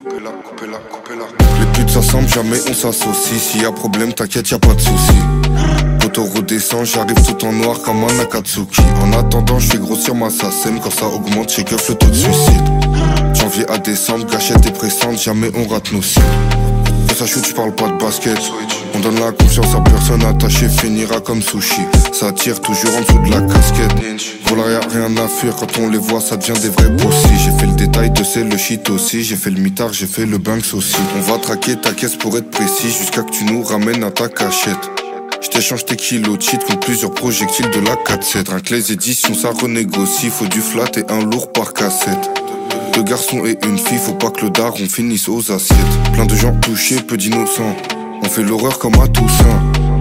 Les putes s'assemblent, jamais on s'associe. S'il y a problème, t'inquiète, y'a pas de soucis. Quand on redescend, j'arrive tout en noir comme un Akatsuki. En attendant, je fais grossir ma SACEM. Quand ça augmente, j'ai keuf le taux de suicide. Janvier à décembre, gâchette et pressante, jamais on rate nos cibles. Quand ça shoot, j'parle pas de basket. On donne la confiance à personne, attaché finira comme sushi. Ça tire toujours en dessous de la casquette. Voilà, y'a rien à fuir, quand on les voit, ça devient des vrais possis. J'ai fait le détail de c'est le shit aussi. J'ai fait le mitard, j'ai fait le banks aussi. On va traquer ta caisse pour être précis, jusqu'à que tu nous ramènes à ta cachette. J't'échange tes kilos de shit contre plusieurs projectiles de la 4-7. Rien que les éditions, ça renégocie. Faut du flat et un lourd par cassette. 2 garçons et une fille, faut pas que le daron finisse aux assiettes. Plein de gens touchés, peu d'innocents. On fait l'horreur comme à Toussaint.